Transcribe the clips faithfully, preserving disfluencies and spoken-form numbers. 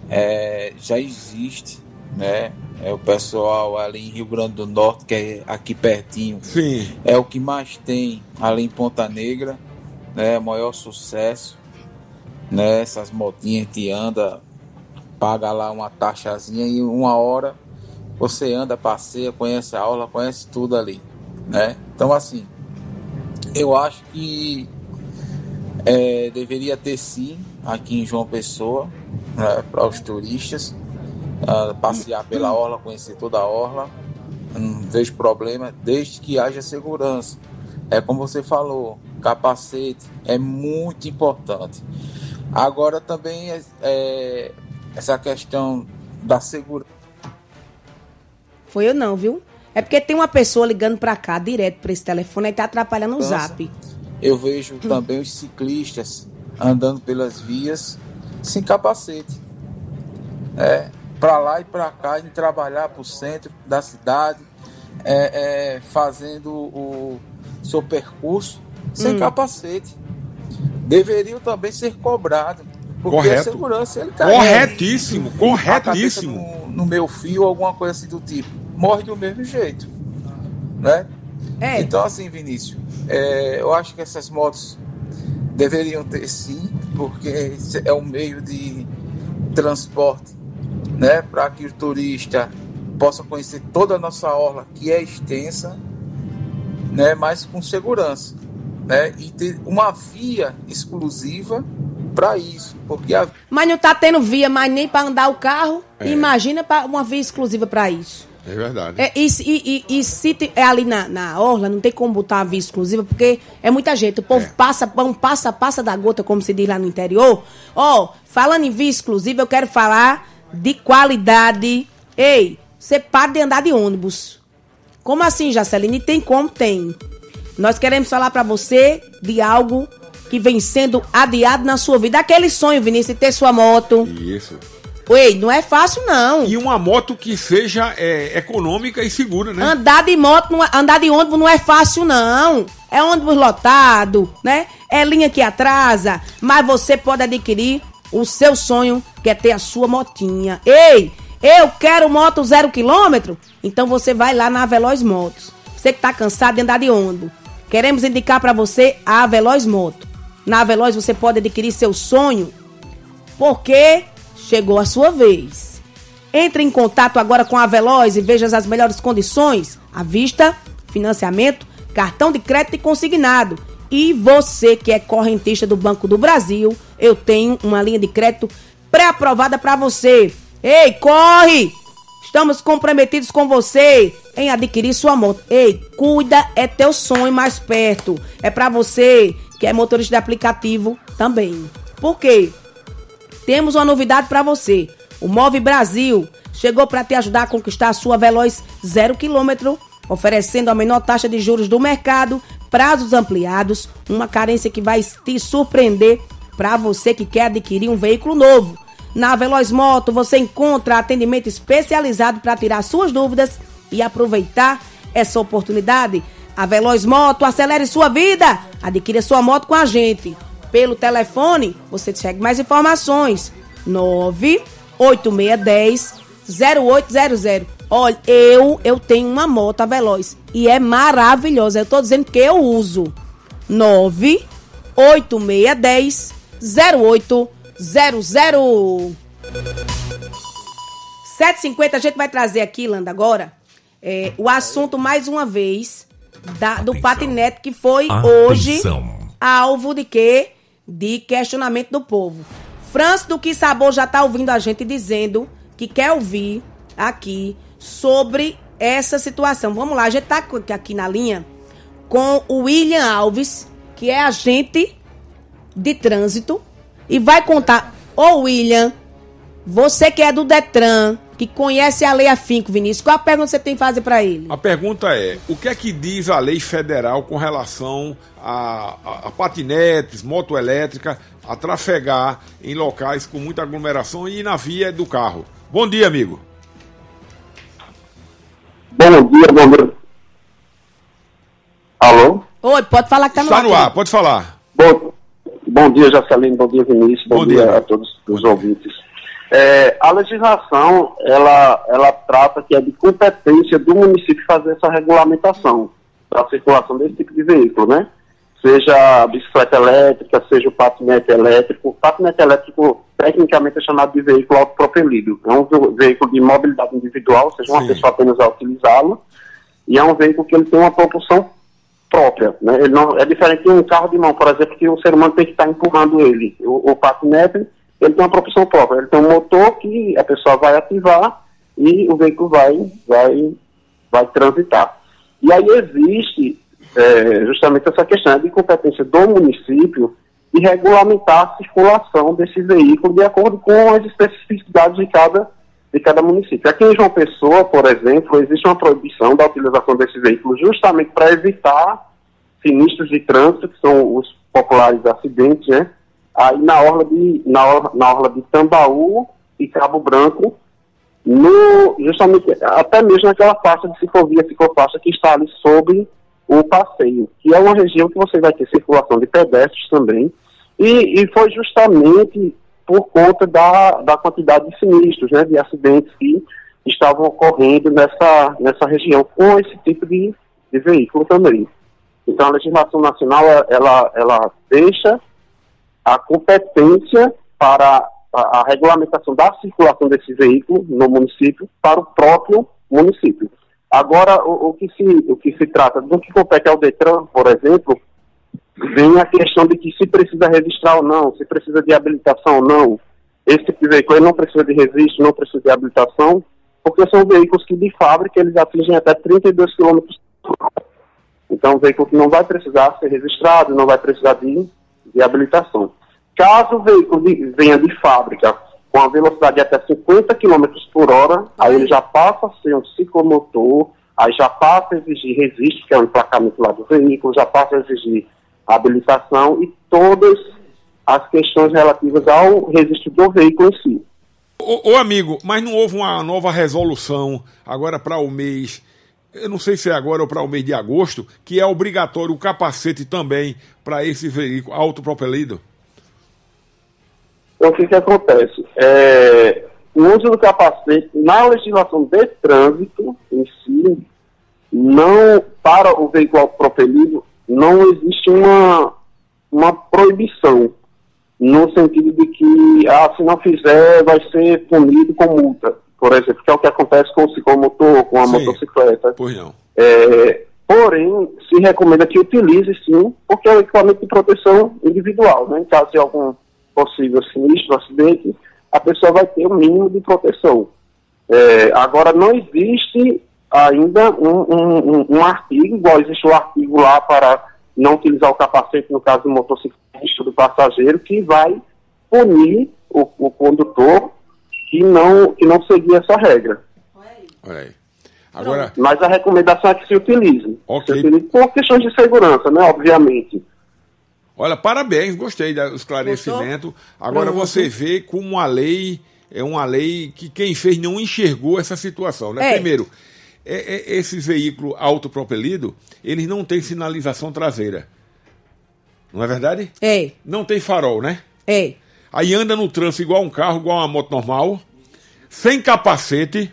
é, já existe, né? É o pessoal ali em Rio Grande do Norte, que é aqui pertinho. Sim. É o que mais tem ali em Ponta Negra, né? Maior sucesso, né? Essas motinhas que anda, paga lá uma taxazinha e uma hora você anda, passeia, conhece a aula, conhece tudo ali, né? Então, assim, eu acho que é, deveria ter sim aqui em João Pessoa, né, para os turistas uh, passear pela orla, conhecer toda a orla. Não vejo problema, desde que haja segurança. É como você falou, capacete é muito importante. Agora também é, é, essa questão da segurança. Foi eu não, viu? É porque tem uma pessoa ligando pra cá, direto pra esse telefone, e tá atrapalhando o zap. Eu vejo hum. também os ciclistas andando pelas vias sem capacete. É, pra lá e pra cá, indo trabalhar pro centro da cidade, é, é, fazendo o seu percurso sem hum. capacete. Deveriam também ser cobrados. Porque Correto. a segurança, ele tá corretíssimo, aí, corretíssimo. No, no meu fio, alguma coisa assim do tipo. Morre do mesmo jeito, né? É. Então, assim, Vinícius, é, eu acho que essas motos deveriam ter sim, porque é um meio de transporte, né? Para que o turista possa conhecer toda a nossa orla, que é extensa, né? Mas com segurança, né? E ter uma via exclusiva para isso, porque a... Mas não tá tendo via mais nem para andar o carro. É. Imagina pra uma via exclusiva para isso. É verdade. É, e, e, e, e se é ali na, na orla, não tem como botar uma via exclusiva, porque é muita gente. O povo é. passa, pão, passa, passa da gota, como se diz lá no interior. Ó, oh, falando em via exclusiva, eu quero falar de qualidade. Ei, você para de andar de ônibus. Como assim, Jaceline? Tem como? Tem. Nós queremos falar para você de algo que vem sendo adiado na sua vida. Aquele sonho, Vinícius, de ter sua moto. Isso. Ei, não é fácil, não. E uma moto que seja é, econômica e segura, né? Andar de moto, não é, andar de ônibus não é fácil, não. É ônibus lotado, né? É linha que atrasa. Mas você pode adquirir o seu sonho, que é ter a sua motinha. Ei, eu quero moto zero quilômetro? Então você vai lá na Veloz Motos. Você que tá cansado de andar de ônibus. Queremos indicar para você a Veloz Moto. Na Veloz você pode adquirir seu sonho, porque chegou a sua vez. Entre em contato agora com a Veloz e veja as melhores condições, à vista, financiamento, cartão de crédito e consignado. E você que é correntista do Banco do Brasil, eu tenho uma linha de crédito pré-aprovada para você. Ei, corre! Estamos comprometidos com você em adquirir sua moto. Ei, cuida, é teu sonho mais perto. É para você que é motorista de aplicativo também. Por quê? Temos uma novidade para você. O Move Brasil chegou para te ajudar a conquistar a sua Veloz zero quilômetro, oferecendo a menor taxa de juros do mercado, prazos ampliados, uma carência que vai te surpreender para você que quer adquirir um veículo novo. Na Veloz Moto você encontra atendimento especializado para tirar suas dúvidas e aproveitar essa oportunidade. A Veloz Moto, acelere sua vida. Adquira sua moto com a gente. Pelo telefone, você segue mais informações. nove oito seis um zero zero oito zero zero. Olha, eu, eu tenho uma moto, a Veloz, e é maravilhosa. Eu tô dizendo que eu uso. nove oito seis um zero oito zero zero. sete e cinquenta, a gente vai trazer aqui, Landa, agora, é, o assunto, mais uma vez, da, do patinete, que foi Atenção. hoje alvo de quê? De questionamento do povo. Francis do Que Sabor já tá ouvindo a gente dizendo que quer ouvir aqui sobre essa situação. Vamos lá, a gente tá aqui na linha com o William Alves, que é agente de trânsito, e vai contar. Ô William, você que é do Detran, que conhece a lei afinco, Vinícius, qual a pergunta que você tem que fazer para ele? A pergunta é, o que é que diz a lei federal com relação a, a, a patinetes, moto elétrica, a trafegar em locais com muita aglomeração e na via do carro? Bom dia, amigo. Bom dia, bom dia. Alô? Oi, pode falar que tá no ar. Está no ar, pode falar. Bom, bom dia, Jaceline, bom dia, Vinícius, bom, bom dia, dia a todos os ouvintes. É, a legislação, ela, ela trata que é de competência do município fazer essa regulamentação da circulação desse tipo de veículo, né? Seja a bicicleta elétrica, seja o patinete elétrico. O patinete elétrico, tecnicamente, é chamado de veículo autopropelido. É um veículo de mobilidade individual, ou seja, uma Sim. pessoa apenas vai utilizá-lo, e é um veículo que ele tem uma propulsão própria, né? Ele não, é diferente de um carro de mão, por exemplo, que o ser humano tem que estar empurrando ele. O, o patinete, ele tem uma propulsão própria, ele tem um motor que a pessoa vai ativar e o veículo vai, vai, vai transitar. E aí existe é, justamente essa questão de competência do município de regulamentar a circulação desse veículo de acordo com as especificidades de cada, de cada município. Aqui em João Pessoa, por exemplo, existe uma proibição da utilização desse veículo justamente para evitar sinistros de trânsito, que são os populares acidentes, né? Aí na orla de, na orla, na orla de Tambaú e Cabo Branco, no, justamente, até mesmo naquela faixa de ciclovia, ciclofaixa que está ali sobre o passeio, que é uma região que você vai ter circulação de pedestres também, e, e foi justamente por conta da, da quantidade de sinistros, né, de acidentes que estavam ocorrendo nessa, nessa região com esse tipo de, de veículo também. Então a legislação nacional, ela, ela deixa a competência para a, a regulamentação da circulação desse veículo no município para o próprio município. Agora, o, o, que se, o que se trata, do que compete ao DETRAN, por exemplo, vem a questão de que se precisa registrar ou não, se precisa de habilitação ou não. Esse tipo de veículo ele não precisa de registro, não precisa de habilitação, porque são veículos que de fábrica eles atingem até trinta e dois quilômetros por hora. Então, um veículo que não vai precisar ser registrado, não vai precisar de, de habilitação. Caso o veículo de, venha de fábrica com a velocidade de até cinquenta quilômetros por hora, aí ele já passa a ser um ciclomotor, aí já passa a exigir registro, que é o emplacamento lá do veículo, já passa a exigir habilitação e todas as questões relativas ao registro do veículo em si. Ô, ô amigo, mas não houve uma nova resolução agora para o mês, eu não sei se é agora ou para o mês de agosto, que é obrigatório o capacete também para esse veículo autopropelido? Então, o que que acontece? É, o uso do capacete na legislação de trânsito em si, não, para o veículo autopropelido, não existe uma, uma proibição, no sentido de que, ah, se não fizer, vai ser punido com multa, por exemplo, que é o que acontece com o ciclomotor, com a sim, motocicleta. Pois não. É, porém, se recomenda que utilize sim, porque é um equipamento de proteção individual, né? Em caso de algum possível sinistro, acidente, a pessoa vai ter o mínimo de proteção. É, agora, não existe ainda um, um, um, um artigo, igual existe o artigo lá para não utilizar o capacete no caso do motociclista, do passageiro, que vai punir o, o condutor que não, que não seguir essa regra. Olha aí. Agora... Mas a recomendação é que se utilize. Okay. Se utilize por questões de segurança, né, obviamente. Olha, parabéns, gostei do esclarecimento. Agora Pronto. Você vê como a lei é uma lei que quem fez não enxergou essa situação, né? É. Primeiro, é, é, esses veículos autopropelidos, eles não têm sinalização traseira. Não é verdade? É. Não tem farol, né? É. Aí anda no trânsito igual um carro, igual uma moto normal, sem capacete.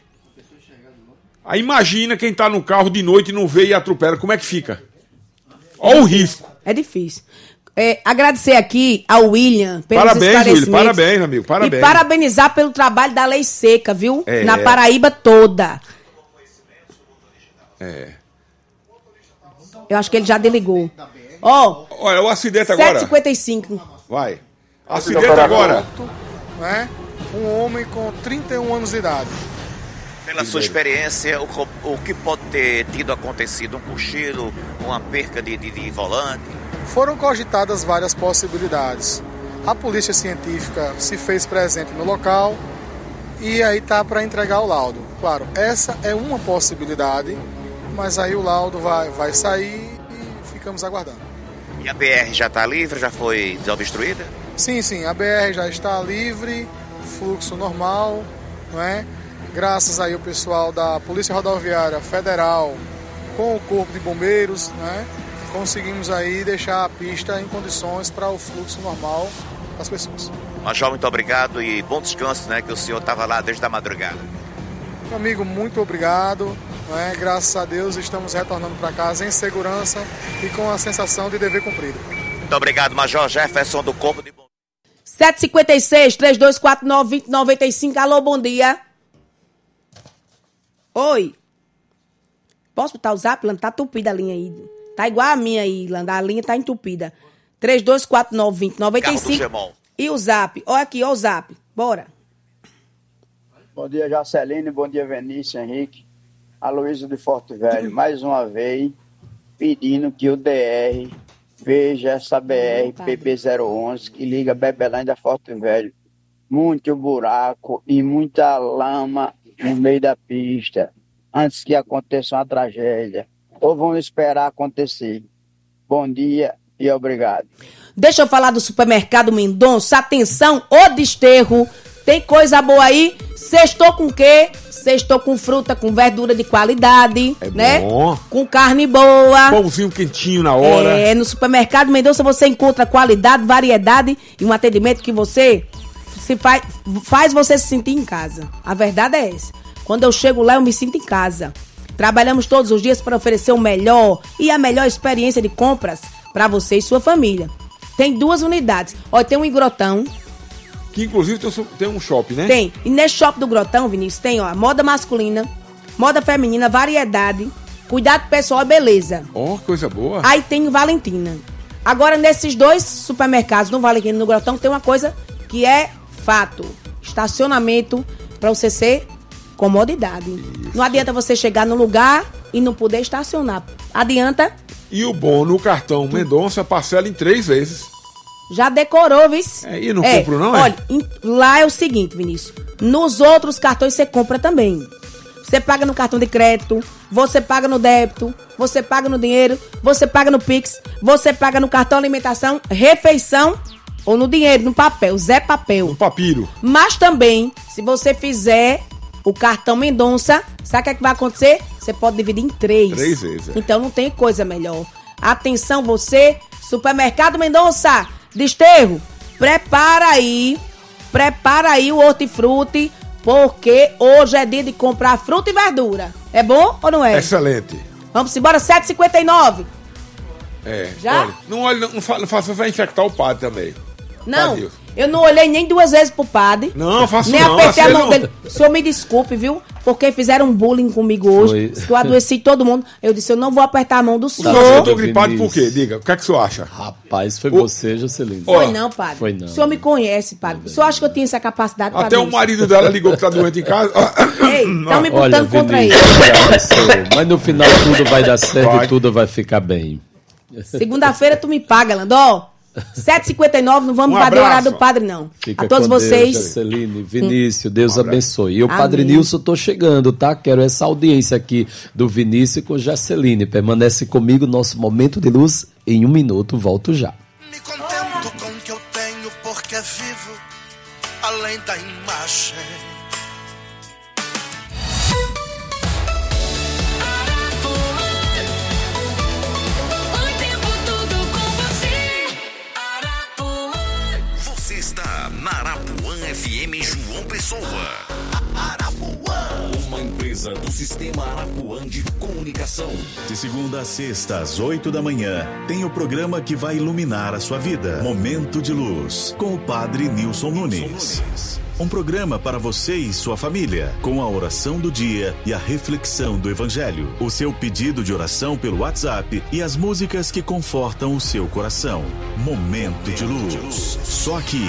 Aí imagina quem tá no carro de noite e não vê e atropela, como é que fica? Olha o risco. É difícil. É, agradecer aqui ao William pelos parabéns, esclarecimentos. William, parabéns, amigo, parabéns. E parabenizar pelo trabalho da Lei Seca, viu? É, Na é. Paraíba toda. É. Eu acho que ele já delegou. Ó, oh, olha, o acidente agora. sete e cinquenta e cinco. Vai. Acidente agora. Né? Um homem com trinta e um anos de idade. Pela sua experiência, o, o que pode ter tido acontecido? Um cochilo, uma perca de, de, de volante? Foram cogitadas várias possibilidades. A polícia científica se fez presente no local e aí tá para entregar o laudo. Claro, essa é uma possibilidade, mas aí o laudo vai, vai sair e ficamos aguardando. E a B R já está livre? Já foi desobstruída? Sim, sim, a B R já está livre, fluxo normal, não é? Graças aí ao pessoal da Polícia Rodoviária Federal com o Corpo de Bombeiros, né? Conseguimos aí deixar a pista em condições para o fluxo normal das pessoas. Major, muito obrigado e bom descanso, né? Que o senhor estava lá desde a madrugada. Meu amigo, muito obrigado. Né? Graças a Deus estamos retornando para casa em segurança e com a sensação de dever cumprido. Muito obrigado, Major Jefferson do Corpo de Bombeiros. sete cinquenta e seis, três dois quatro nove, dois zero nove cinco. Alô, bom dia. Oi. Posso botar o zap, Landa? Tá tupida a linha aí. Tá igual a minha aí, Landa. A linha tá entupida. três dois quatro nove, dois zero nove cinco. E o zap. Olha aqui, ó o zap. Bora. Bom dia, Jaceline. Bom dia, Vinícius, Henrique. Aloysio de Forte Velho. Mais uma vez, pedindo que o D R veja essa B R P B zero onze que liga Bebelândia a Forte Velho. Muito buraco e muita lama no meio da pista, antes que aconteça uma tragédia. Ou vão esperar acontecer. Bom dia e obrigado. Deixa eu falar do supermercado Mendonça. Atenção, o desterro. Tem coisa boa aí? Sextou com o quê? Sextou com fruta, com verdura de qualidade, é né? Bom. Com carne boa. Pãozinho quentinho na hora. É, no supermercado Mendonça você encontra qualidade, variedade e um atendimento que você se faz, faz você se sentir em casa. A verdade é essa. Quando eu chego lá, eu me sinto em casa. Trabalhamos todos os dias para oferecer o melhor e a melhor experiência de compras para você e sua família. Tem duas unidades. Olha, tem um em Grotão. Que inclusive tem um shopping, né? Tem. E nesse shopping do Grotão, Vinícius, tem ó, moda masculina, moda feminina, variedade, cuidado pessoal e beleza. Ó, oh, coisa boa. Aí tem o Valentina. Agora, nesses dois supermercados, no Valentina e no Grotão, tem uma coisa que é fato. Estacionamento para você ser comodidade. Isso. Não adianta você chegar no lugar e não poder estacionar. Adianta. E o bom no cartão Mendonça parcela em três vezes. Já decorou, viu? É, e não é, compro não, é? Olha, lá é o seguinte, Vinícius. Nos outros cartões você compra também. Você paga no cartão de crédito, você paga no débito, você paga no dinheiro, você paga no Pix, você paga no cartão alimentação, refeição ou no dinheiro, no papel, Zé Papel. No papiro. Mas também, se você fizer o cartão Mendonça, sabe o que é que vai acontecer? Você pode dividir em três. Três vezes. É. Então não tem coisa melhor. Atenção você, Supermercado Mendonça. Desterro, prepara aí, prepara aí o hortifruti, porque hoje é dia de comprar fruta e verdura. É bom ou não é? Excelente. Vamos embora, sete e cinquenta e nove. É, já? Olha, não, olha, não, não faça, vai infectar o padre também. Não, Padre. Eu não olhei nem duas vezes pro padre. Não, faço nem não. Nem apertei a mão não... dele. O senhor me desculpe, viu? Porque fizeram um bullying comigo hoje. Que eu adoeci todo mundo. Eu disse, eu não vou apertar a mão do senhor. Eu tô gripado por quê? Diga, o que é que o senhor acha? Rapaz, foi o... você, Jaceline. Foi não, padre. Foi não. O senhor me conhece, padre. O senhor acha que eu tinha essa capacidade? Até padre? o marido dela ligou que tá doente em casa. Ei, estão me botando Olha, contra Vinícius, ele. Mas no final tudo vai dar certo vai. E tudo vai ficar bem. Segunda-feira tu me paga, Landó. sete e cinquenta e nove, não vamos um invadir o horário do padre, não. Fica a todos com vocês. Deus, Jaceline, Vinícius, Deus um abençoe. E o Amém. Padre Nilson, tô chegando, tá? Quero essa audiência aqui do Vinícius com Jaceline. Permanece comigo, nosso momento de luz. Em um minuto, volto já. Me contento com o que eu tenho, porque vivo além da imagem. Na Arapuã F M João Pessoa. Arapuã, uma empresa do Sistema Arapuã de Comunicação. De segunda a sexta, às oito da manhã, tem o programa que vai iluminar a sua vida. Momento de Luz, com o Padre Nilson Nunes. Um programa para você e sua família, com a oração do dia e a reflexão do Evangelho. O seu pedido de oração pelo WhatsApp e as músicas que confortam o seu coração. Momento de Luz. Só aqui.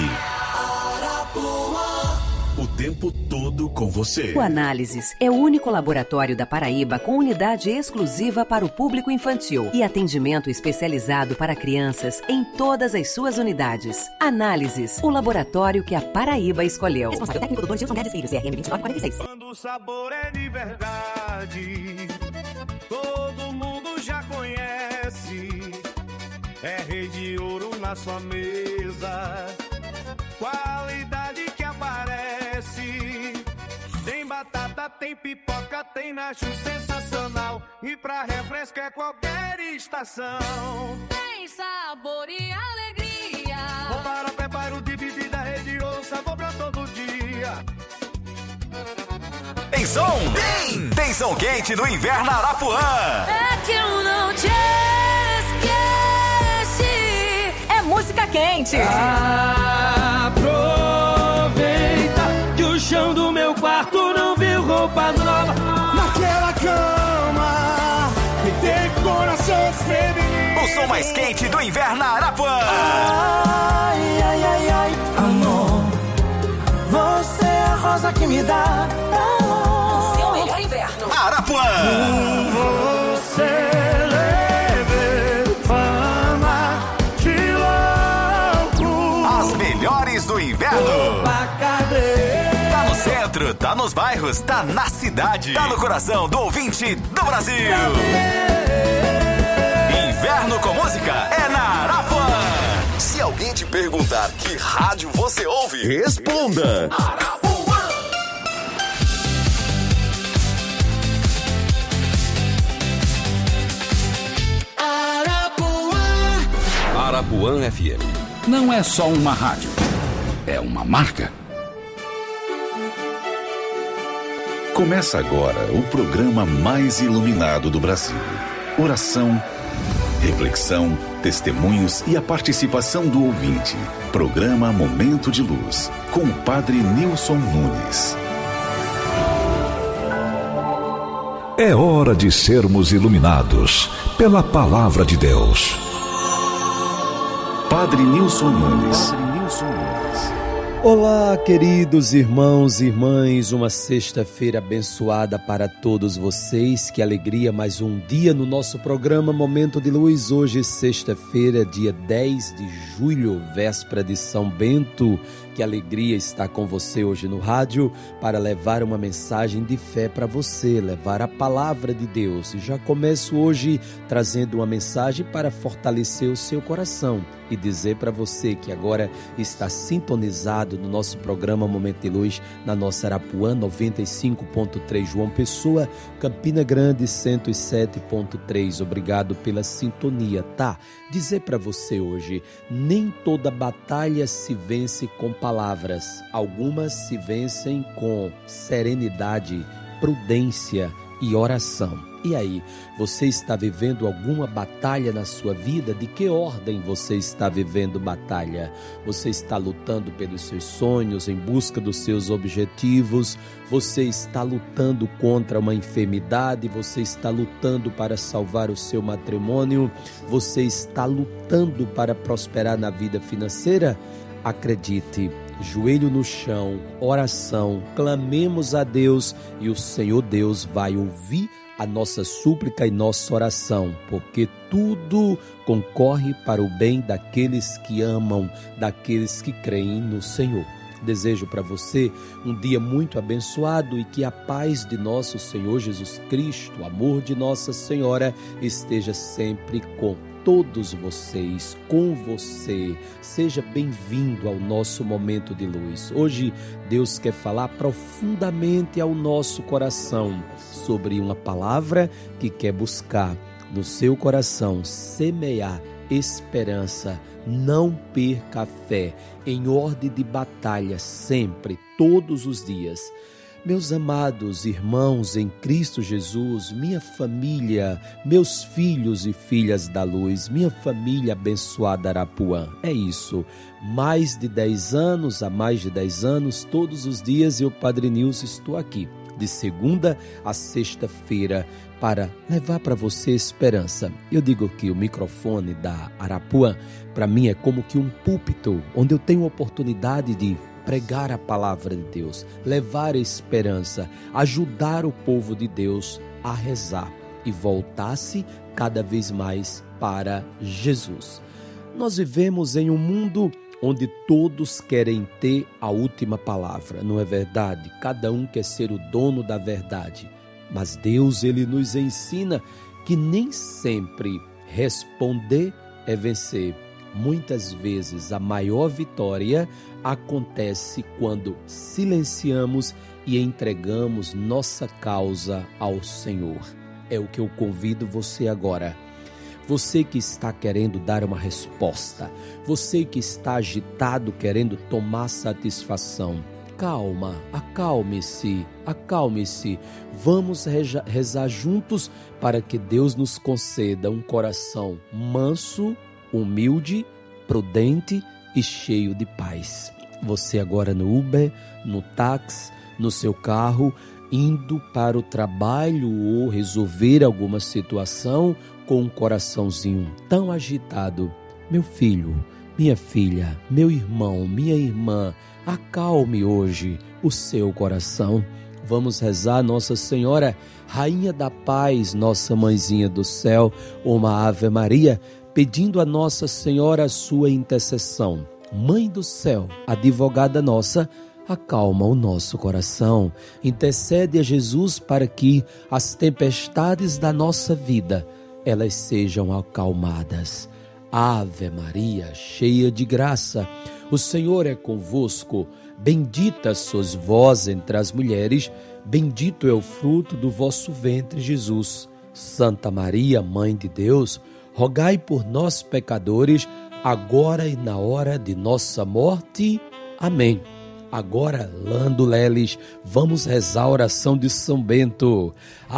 O tempo todo com você. O Análises é o único laboratório da Paraíba com unidade exclusiva para o público infantil e atendimento especializado para crianças em todas as suas unidades. Análises, o laboratório que a Paraíba escolheu. Responsável técnico doutor Gilson Guedes Filho, C R M vinte e nove quarenta e seis. Quando o sabor é de verdade, todo mundo já conhece. É Rei de Ouro na sua mesa. Qualidade que aparece. Tem batata, tem pipoca, tem nacho sensacional. E pra refresco é qualquer estação. Tem sabor e alegria. Vou para preparo de bebida Rede de ouro, sabor pra todo dia. Tem som? Tem! Tem som quente no Inverno Arapuã. É que eu não te esqueci. É música quente. Aproveita que o chão do meu quarto não viu roupa nova. Naquela cama que tem coração feminino. O som mais quente do Inverno Arapuã. Ai, ai, ai, ai, amor, você é a rosa que me dá calor. Seu melhor inverno. Arapuã. Com você levei fama de louco. As melhores do inverno. Opa, cadê? Tá no centro, tá nos bairros, tá na cidade, tá no coração do ouvinte do Brasil. Inverno com música é na Arapuã. Se alguém te perguntar que rádio você ouve, responda. Arapuã. Arapuã. Arapuã F M. Não é só uma rádio, é uma marca. Começa agora o programa mais iluminado do Brasil. Oração, reflexão, testemunhos e a participação do ouvinte. Programa Momento de Luz, com o Padre Nilson Nunes. É hora de sermos iluminados pela Palavra de Deus. Padre Nilson Nunes. Padre Nilson Nunes. Olá, queridos irmãos e irmãs, uma sexta-feira abençoada para todos vocês. Que alegria, mais um dia no nosso programa Momento de Luz. Hoje, sexta-feira, dia dez de julho, véspera de São Bento. Que alegria estar com você hoje no rádio para levar uma mensagem de fé para você, levar a palavra de Deus. E já começo hoje trazendo uma mensagem para fortalecer o seu coração e dizer para você que agora está sintonizado no nosso programa Momento de Luz, na nossa Arapuã noventa e cinco ponto três, João Pessoa, Campina Grande cento e sete ponto três. Obrigado pela sintonia, tá? Dizer para você hoje, nem toda batalha se vence com palavras. Algumas se vencem com serenidade, prudência e oração. E aí, você está vivendo alguma batalha na sua vida? De que ordem você está vivendo batalha? Você está lutando pelos seus sonhos, em busca dos seus objetivos? Você está lutando contra uma enfermidade? Você está lutando para salvar o seu matrimônio? Você está lutando para prosperar na vida financeira? Acredite, joelho no chão, oração, clamemos a Deus e o Senhor Deus vai ouvir a nossa súplica e nossa oração, porque tudo concorre para o bem daqueles que amam, daqueles que creem no Senhor. Desejo para você um dia muito abençoado e que a paz de nosso Senhor Jesus Cristo, o amor de Nossa Senhora, esteja sempre com todos vocês, com você. Seja bem-vindo ao nosso Momento de Luz. Hoje Deus quer falar profundamente ao nosso coração sobre uma palavra que quer buscar no seu coração semear esperança. Não perca a fé, em ordem de batalha sempre, todos os dias. Meus amados irmãos em Cristo Jesus, minha família, meus filhos e filhas da luz, minha família abençoada Arapuã, é isso. Mais de dez anos, há mais de dez anos, todos os dias eu, Padre Nilson, estou aqui, de segunda a sexta-feira, para levar para você esperança. Eu digo que o microfone da Arapuã, para mim, é como que um púlpito, onde eu tenho a oportunidade de pregar a palavra de Deus, levar a esperança, ajudar o povo de Deus a rezar e voltar-se cada vez mais para Jesus. Nós vivemos em um mundo onde todos querem ter a última palavra, não é verdade? Cada um quer ser o dono da verdade, mas Deus, ele nos ensina que nem sempre responder é vencer. Muitas vezes a maior vitória acontece quando silenciamos e entregamos nossa causa ao Senhor. É o que eu convido você agora. Você que está querendo dar uma resposta, você que está agitado querendo tomar satisfação, calma, acalme-se, acalme-se. Vamos rezar juntos para que Deus nos conceda um coração manso, humilde, prudente e cheio de paz. Você agora no Uber, no táxi, no seu carro, indo para o trabalho ou resolver alguma situação com um coraçãozinho tão agitado. Meu filho, minha filha, meu irmão, minha irmã, acalme hoje o seu coração. Vamos rezar Nossa Senhora, Rainha da Paz, Nossa Mãezinha do Céu, uma Ave Maria, pedindo a Nossa Senhora a sua intercessão. Mãe do Céu, advogada nossa, acalma o nosso coração. Intercede a Jesus para que as tempestades da nossa vida, elas sejam acalmadas. Ave Maria, cheia de graça, o Senhor é convosco. Bendita sois vós entre as mulheres, bendito é o fruto do vosso ventre, Jesus. Santa Maria, Mãe de Deus, rogai por nós, pecadores, agora e na hora de nossa morte. Amém. Agora, Lando Leles, vamos rezar a oração de São Bento.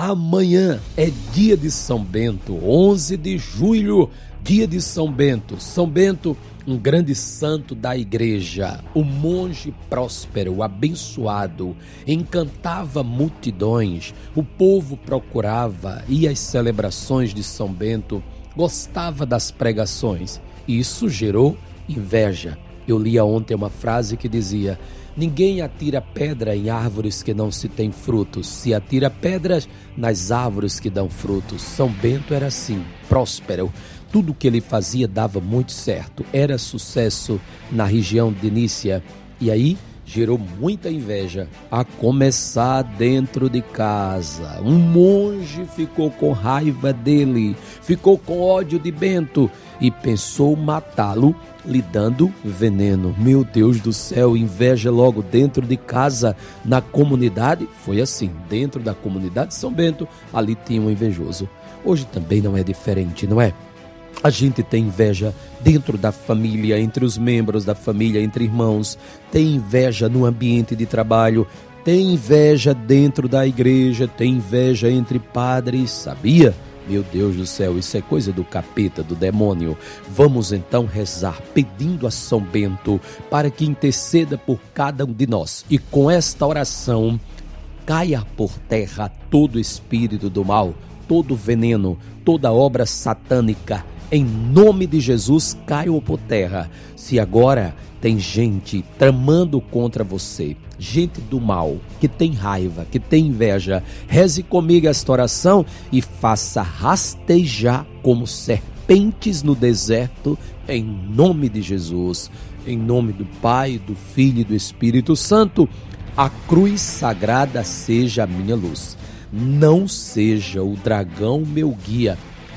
Amanhã é dia de São Bento, onze de julho, dia de São Bento. São Bento, um grande santo da igreja, o monge próspero, abençoado, encantava multidões, o povo procurava, ia às celebrações de São Bento, gostava das pregações. Isso gerou inveja. Eu li ontem uma frase que dizia: ninguém atira pedra em árvores que não se têm frutos, se atira pedras nas árvores que dão frutos. São Bento era assim, próspero. Tudo que ele fazia dava muito certo, era sucesso na região de Nícia. E aí gerou muita inveja, a começar dentro de casa. Um monge ficou com raiva dele, ficou com ódio de Bento e pensou matá-lo, lhe dando veneno. Meu Deus do céu, inveja logo dentro de casa, na comunidade. Foi assim, dentro da comunidade de São Bento, ali tinha um invejoso. Hoje também não é diferente, não é? A gente tem inveja dentro da família, entre os membros da família, entre irmãos. Tem inveja no ambiente de trabalho. Tem inveja dentro da igreja. Tem inveja entre padres. Sabia? Meu Deus do céu, isso é coisa do capeta, do demônio. Vamos então rezar pedindo a São Bento para que interceda por cada um de nós. E com esta oração, caia por terra todo espírito do mal, todo veneno, toda obra satânica. Em nome de Jesus, caiam por terra. Se agora tem gente tramando contra você, gente do mal, que tem raiva, que tem inveja, reze comigo esta oração e faça rastejar como serpentes no deserto, em nome de Jesus. Em nome do Pai, do Filho e do Espírito Santo, a cruz sagrada seja a minha luz. Não seja o dragão meu guia.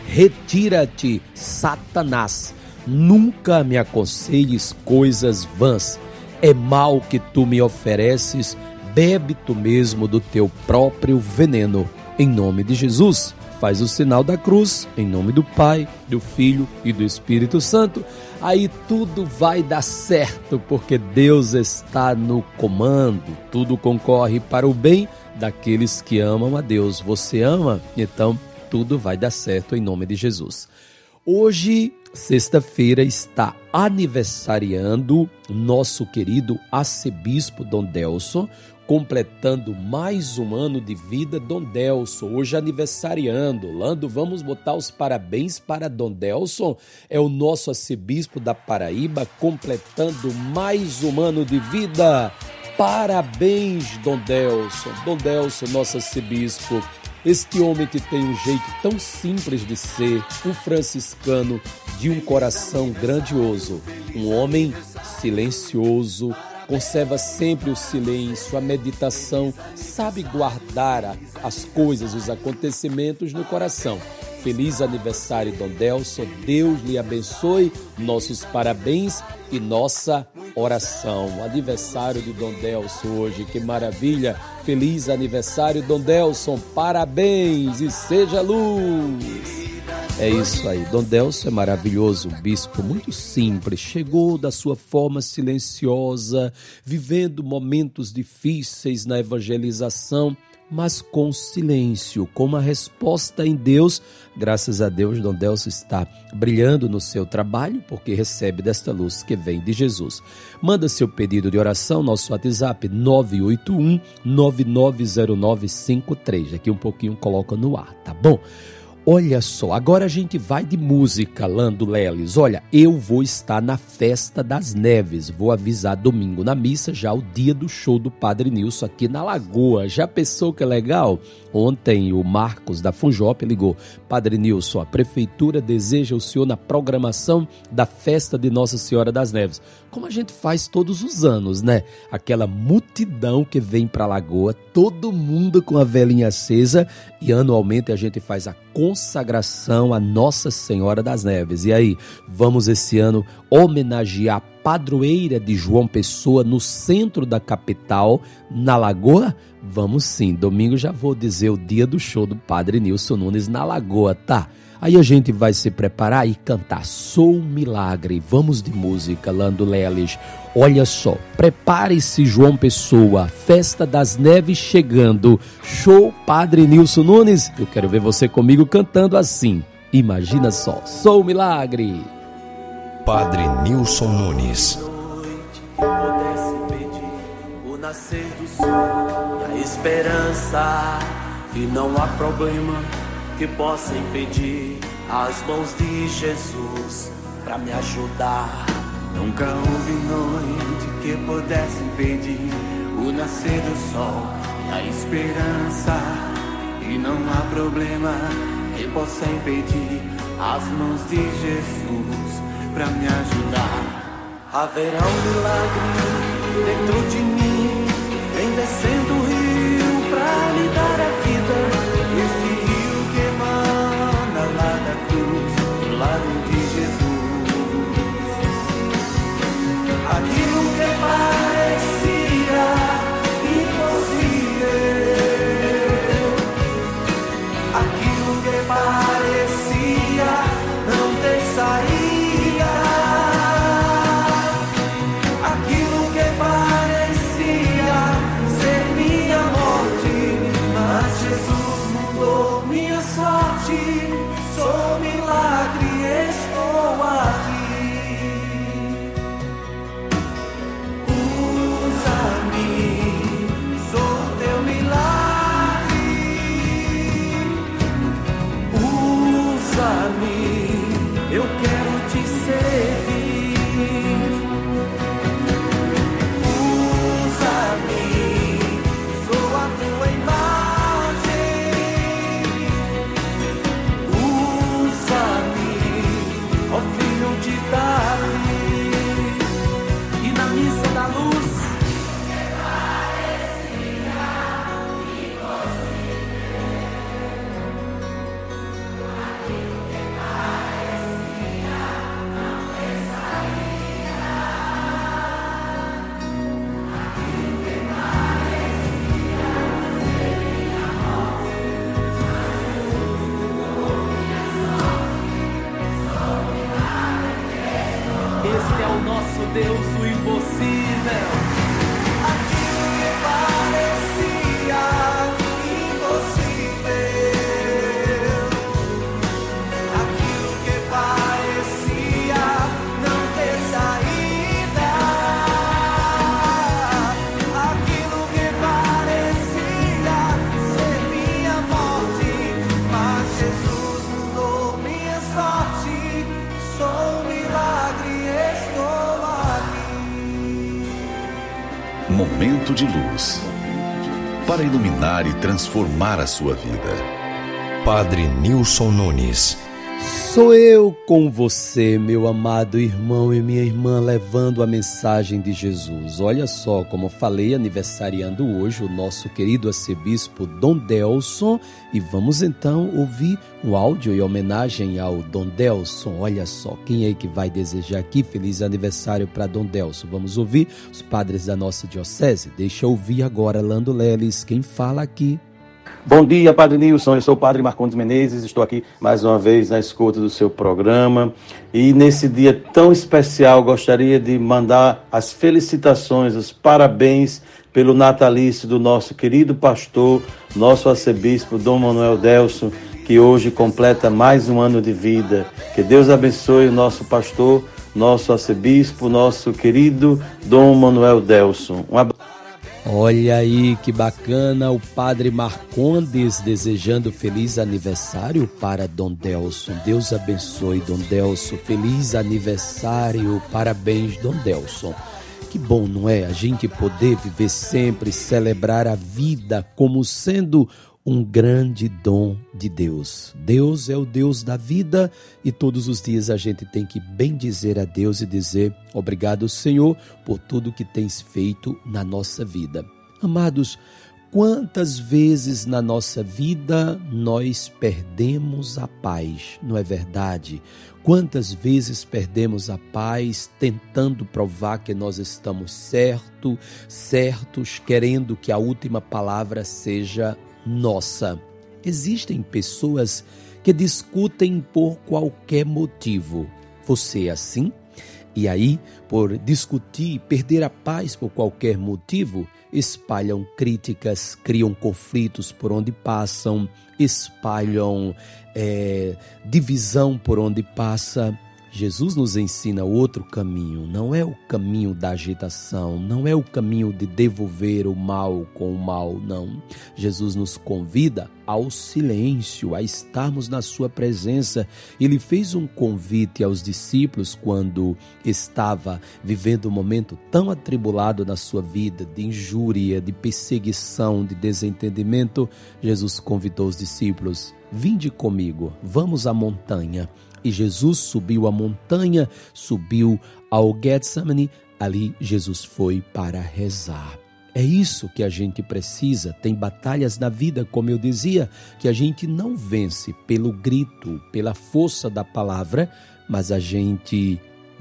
Retira-te, Satanás, nunca me aconselhes coisas vãs. É mal que tu me ofereces, bebe tu mesmo do teu próprio veneno. Em nome de Jesus, faz o sinal da cruz, em nome do Pai, do Filho e do Espírito Santo. Aí tudo vai dar certo, porque Deus está no comando. Tudo concorre para o bem daqueles que amam a Deus. Você ama? Então tudo vai dar certo em nome de Jesus. Hoje, sexta-feira, está aniversariando nosso querido arcebispo Dom Delson, completando mais um ano de vida. Dom Delson, hoje aniversariando. Lando, vamos botar os parabéns para Dom Delson, é o nosso arcebispo da Paraíba, completando mais um ano de vida. Parabéns, Dom Delson. Dom Delson, nosso arcebispo. Este homem que tem um jeito tão simples de ser, um franciscano de um coração grandioso, um homem silencioso, conserva sempre o silêncio, a meditação, sabe guardar as coisas, os acontecimentos no coração. Feliz aniversário, Dom Delson, Deus lhe abençoe, nossos parabéns e nossa oração. Aniversário de Dom Delson hoje, que maravilha! Feliz aniversário, Dom Delson, parabéns e seja luz! É isso aí. Dom Delso é maravilhoso, um bispo muito simples, chegou da sua forma silenciosa, vivendo momentos difíceis na evangelização, mas com silêncio, com uma resposta em Deus. Graças a Deus, Dom Delso está brilhando no seu trabalho, porque recebe desta luz que vem de Jesus. Manda seu pedido de oração, nosso WhatsApp nove oito um, nove nove zero nove cinco três. Daqui um pouquinho coloca no ar, tá bom? Olha só, agora a gente vai de música, Lando Leles. Olha, eu vou estar na Festa das Neves. Vou avisar domingo na missa, já o dia do show do Padre Nilson aqui na Lagoa. Já pensou que é legal? Ontem o Marcos da Funjop ligou. Padre Nilson, a prefeitura deseja o senhor na programação da Festa de Nossa Senhora das Neves. Como a gente faz todos os anos, né? Aquela multidão que vem para a Lagoa, todo mundo com a velinha acesa, e anualmente a gente faz a consagração a Nossa Senhora das Neves. E aí, vamos esse ano homenagear a padroeira de João Pessoa no centro da capital, na Lagoa? Vamos sim, domingo já vou dizer o dia do show do Padre Nilson Nunes na Lagoa, tá? Aí a gente vai se preparar e cantar Sou Milagre. Vamos de música, Lando Leles. Olha só, prepare-se, João Pessoa, Festa das Neves chegando, show Padre Nilson Nunes. Eu quero ver você comigo cantando assim. Imagina só, Sou Milagre. Padre Nilson Nunes. Que pudesse pedir o nascer do sol e a esperança, e não há problema que possa impedir as mãos de Jesus pra me ajudar. Nunca houve noite que pudesse impedir o nascer do sol e a esperança, e não há problema que possa impedir as mãos de Jesus pra me ajudar. Haverá um milagre dentro de mim, vem descendo o rio pra lhe dar a vida. Esse rio que emana lá da cruz, do lado de Jesus. Aquilo que parecia impossível, aquilo que parecia não ter saída, aquilo que parecia ser minha morte, mas Jesus mudou minha sorte. Sou milagre, estou aqui. Usa-me, sou teu milagre. Usa-me, eu quero te servir. Usa-me, sou a tua imagem. Usa-me, ó filho de Davi. E na missa da luz, este é o nosso Deus, o impossível. Aquilo que parecia impossível, aquilo que parecia não ter saída, aquilo que parecia ser minha morte, mas Jesus mudou minha sorte. Sou milagre, estou aqui. Momento de luz, para iluminar e transformar a sua vida. Padre Nilson Nunes. Sou eu com você, meu amado irmão e minha irmã, levando a mensagem de Jesus. Olha só, como falei, aniversariando hoje o nosso querido arcebispo Dom Delson, e vamos então ouvir um áudio em homenagem ao Dom Delson. Olha só, quem é que vai desejar aqui feliz aniversário para Dom Delson? Vamos ouvir os padres da nossa diocese? Deixa eu ouvir agora, Lando Leles, quem fala aqui. Bom dia, Padre Nilson, eu sou o Padre Marcondes Menezes, estou aqui mais uma vez na escuta do seu programa e nesse dia tão especial gostaria de mandar as felicitações, os parabéns pelo natalício do nosso querido pastor, nosso arcebispo Dom Manuel Delso, que hoje completa mais um ano de vida. Que Deus abençoe o nosso pastor, nosso arcebispo, nosso querido Dom Manuel Delso. Um abraço. Olha aí que bacana, o Padre Marcondes desejando feliz aniversário para Dom Delso. Deus abençoe Dom Delso, feliz aniversário, parabéns Dom Delso. Que bom, não é? A gente poder viver sempre, celebrar a vida como sendo um grande dom de Deus. Deus é o Deus da vida e todos os dias a gente tem que bendizer a Deus e dizer obrigado, Senhor, por tudo que tens feito na nossa vida. Amados, quantas vezes na nossa vida nós perdemos a paz, não é verdade? Quantas vezes perdemos a paz tentando provar que nós estamos certo, certos, querendo que a última palavra seja nossa. Existem pessoas que discutem por qualquer motivo. Você é assim? E aí, por discutir, perder a paz por qualquer motivo, espalham críticas, criam conflitos por onde passam, espalham é, divisão por onde passa. Jesus nos ensina outro caminho, não é o caminho da agitação, não é o caminho de devolver o mal com o mal, não. Jesus nos convida ao silêncio, a estarmos na sua presença. Ele fez um convite aos discípulos quando estava vivendo um momento tão atribulado na sua vida, de injúria, de perseguição, de desentendimento. Jesus convidou os discípulos: vinde comigo, vamos à montanha. E Jesus subiu a montanha, subiu ao Getsemane, ali Jesus foi para rezar. É isso que a gente precisa. Tem batalhas na vida, como eu dizia, que a gente não vence pelo grito, pela força da palavra, mas a gente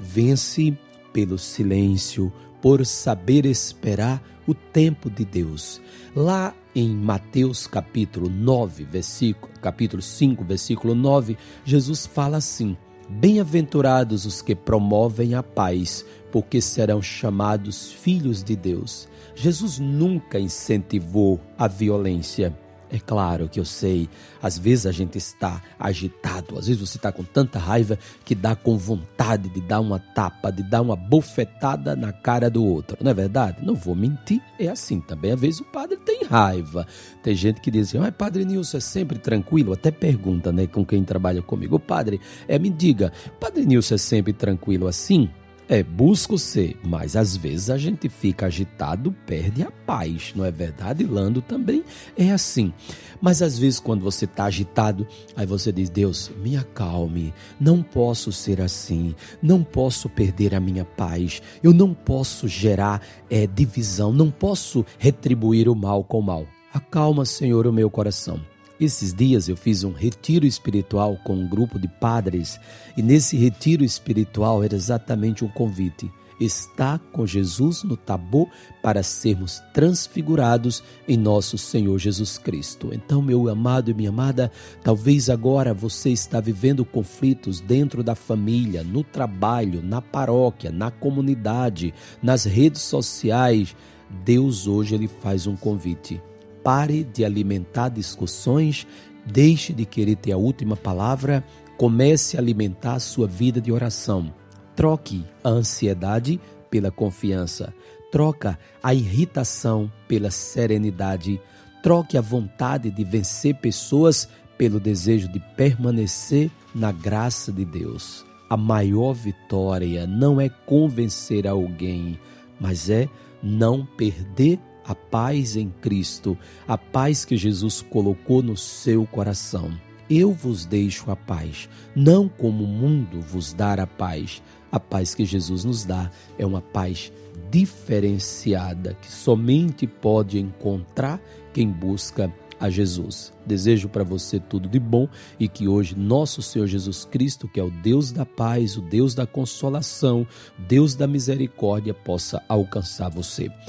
vence pelo silêncio, por saber esperar o tempo de Deus. Lá em Mateus capítulo nove, versículo, capítulo cinco, versículo nove, Jesus fala assim: bem-aventurados os que promovem a paz, porque serão chamados filhos de Deus. Jesus nunca incentivou a violência. É claro que eu sei, às vezes a gente está agitado, às vezes você está com tanta raiva que dá com vontade de dar uma tapa, de dar uma bofetada na cara do outro, não é verdade? Não vou mentir, é assim também. Às vezes o padre tem raiva. Tem gente que diz assim: mas Padre Nilson é sempre tranquilo? Até pergunta, né, com quem trabalha comigo: o padre, é, me diga, Padre Nilson é sempre tranquilo assim? É, busco ser, mas às vezes a gente fica agitado, perde a paz, não é verdade? Lando também é assim. Mas às vezes quando você está agitado, aí você diz: Deus, me acalme, não posso ser assim, não posso perder a minha paz, eu não posso gerar é, divisão, não posso retribuir o mal com o mal. Acalma, Senhor, o meu coração. Esses dias eu fiz um retiro espiritual com um grupo de padres e nesse retiro espiritual era exatamente um convite: estar com Jesus no Tabor para sermos transfigurados em nosso Senhor Jesus Cristo. Então, meu amado e minha amada, talvez agora você está vivendo conflitos dentro da família, no trabalho, na paróquia, na comunidade, nas redes sociais. Deus hoje ele faz um convite: pare de alimentar discussões, deixe de querer ter a última palavra, comece a alimentar a sua vida de oração. Troque a ansiedade pela confiança, troca a irritação pela serenidade, troque a vontade de vencer pessoas pelo desejo de permanecer na graça de Deus. A maior vitória não é convencer alguém, mas é não perder a paz em Cristo, a paz que Jesus colocou no seu coração. Eu vos deixo a paz, não como o mundo vos dar a paz. A paz que Jesus nos dá é uma paz diferenciada, que somente pode encontrar quem busca a Jesus. Desejo para você tudo de bom e que hoje nosso Senhor Jesus Cristo, que é o Deus da paz, o Deus da consolação, Deus da misericórdia, possa alcançar você.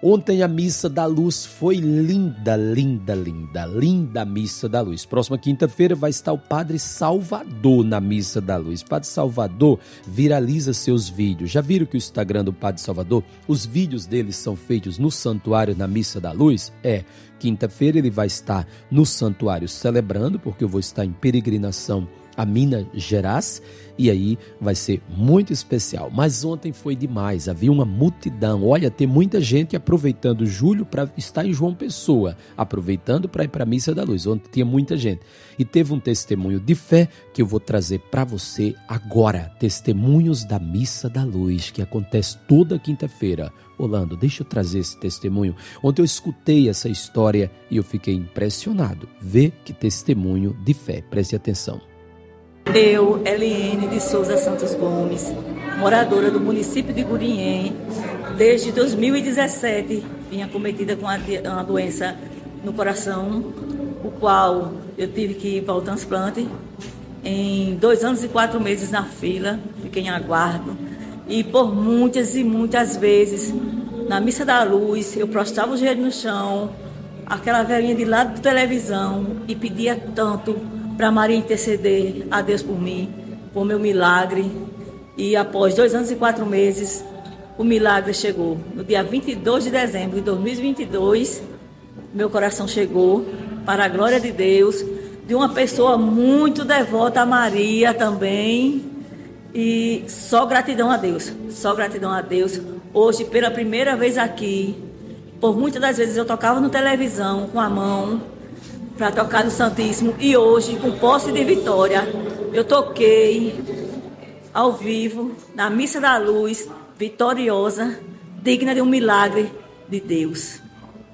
Ontem a Missa da Luz foi linda, linda, linda, linda a Missa da Luz. Próxima quinta-feira vai estar o Padre Salvador na Missa da Luz. Padre Salvador viraliza seus vídeos. Já viram que o Instagram do Padre Salvador, os vídeos dele são feitos no santuário na Missa da Luz? É, quinta-feira ele vai estar no santuário celebrando, porque eu vou estar em peregrinação a Minas Gerais, e aí vai ser muito especial. Mas ontem foi demais, havia uma multidão. Olha, tem muita gente aproveitando julho para estar em João Pessoa, aproveitando para ir para a Missa da Luz. Ontem tinha muita gente. E teve um testemunho de fé que eu vou trazer para você agora. Testemunhos da Missa da Luz, que acontece toda quinta-feira. Orlando, deixa eu trazer esse testemunho. Ontem eu escutei essa história e eu fiquei impressionado. Vê que testemunho de fé. Preste atenção. Eu, Eliene de Souza Santos Gomes, moradora do município de Gurinhém, desde dois mil e dezessete, vinha acometida com uma doença no coração, o qual eu tive que ir para o transplante. Em dois anos e quatro meses na fila, fiquei em aguardo. E por muitas e muitas vezes, na Missa da Luz, eu prostrava o joelho no chão, aquela velhinha de lado da televisão, e pedia tanto para Maria interceder a Deus por mim, por meu milagre. E após dois anos e quatro meses, o milagre chegou. No dia vinte e dois de dezembro de dois mil e vinte e dois, meu coração chegou, para a glória de Deus, de uma pessoa muito devota a Maria também. E só gratidão a Deus, só gratidão a Deus. Hoje, pela primeira vez aqui, por muitas das vezes eu tocava no televisão com a mão, para tocar no Santíssimo, e hoje, com posse de vitória, eu toquei ao vivo, na Missa da Luz, vitoriosa, digna de um milagre de Deus.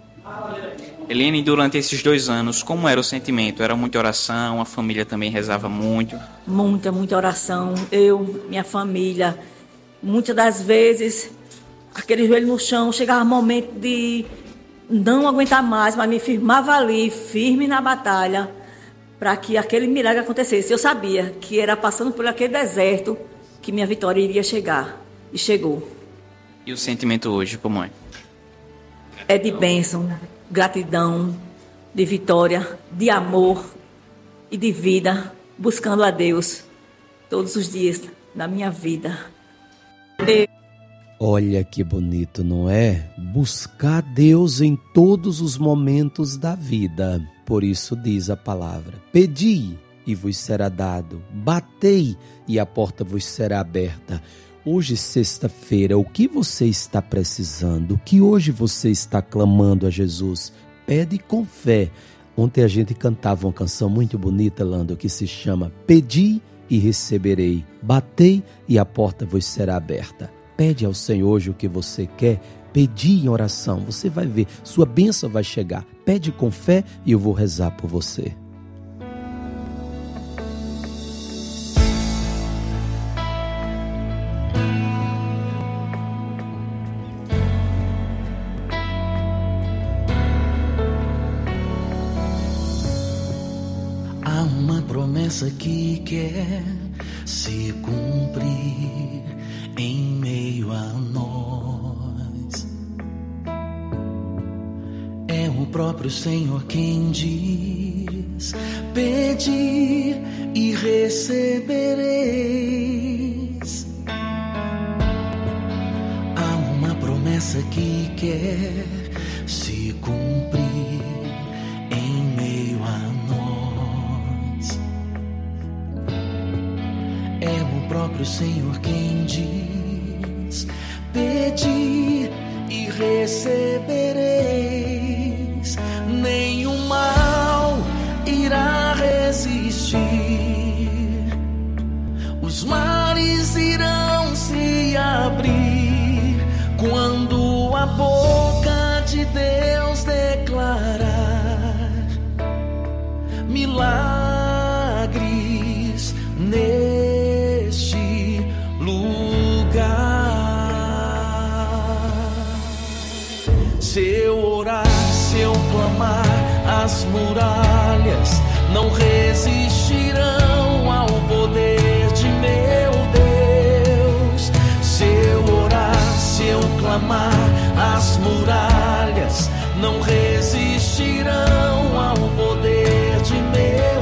Eliene, durante esses dois anos, como era o sentimento? Era muita oração, a família também rezava muito? Muita, muita oração. Eu, minha família, muitas das vezes, aquele joelho no chão, chegava um momento de não aguentar mais, mas me firmava ali, firme na batalha, para que aquele milagre acontecesse. Eu sabia que era passando por aquele deserto que minha vitória iria chegar. E chegou. E o sentimento hoje, como é? É de bênção, gratidão, de vitória, de amor e de vida, buscando a Deus todos os dias da minha vida. Eu... Olha que bonito, não é? Buscar Deus em todos os momentos da vida. Por isso diz a palavra: pedi e vos será dado, batei e a porta vos será aberta. Hoje, sexta-feira, o que você está precisando? O que hoje você está clamando a Jesus? Pede com fé. Ontem a gente cantava uma canção muito bonita, Lando, que se chama Pedi e receberei, batei e a porta vos será aberta. Pede ao Senhor hoje o que você quer, pedi em oração, você vai ver, sua bênção vai chegar. Pede com fé e eu vou rezar por você. Há uma promessa que quer se cumprir em meio a nós. É o próprio Senhor quem diz: pedi e recebereis. Há uma promessa que quer se cumprir em meio a nós. É o próprio Senhor quem diz: pedi e recebereis. Nenhum mal irá resistir. Os mares irão se abrir quando a boca de Deus declarar milagres neste lugar. Se eu orar, se eu clamar, as muralhas não resistirão ao poder de meu Deus. Se eu orar, se eu clamar, as muralhas não resistirão ao poder de meu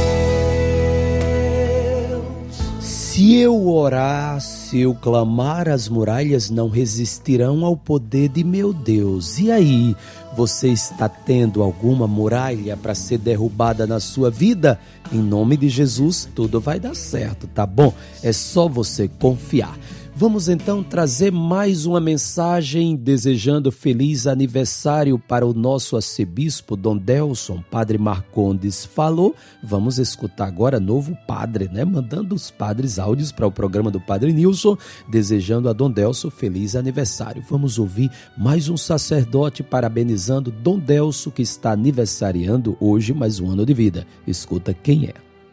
Deus. Se eu orar, se eu clamar, as muralhas não resistirão ao poder de meu Deus. E aí, você está tendo alguma muralha para ser derrubada na sua vida? Em nome de Jesus, tudo vai dar certo, tá bom? É só você confiar. Vamos então trazer mais uma mensagem desejando feliz aniversário para o nosso arcebispo Dom Delson. Padre Marcondes falou. Vamos escutar agora novo padre, né? Mandando os padres áudios para o programa do Padre Nilson, desejando a Dom Delson feliz aniversário. Vamos ouvir mais um sacerdote parabenizando Dom Delson, que está aniversariando hoje mais um ano de vida. Escuta quem é.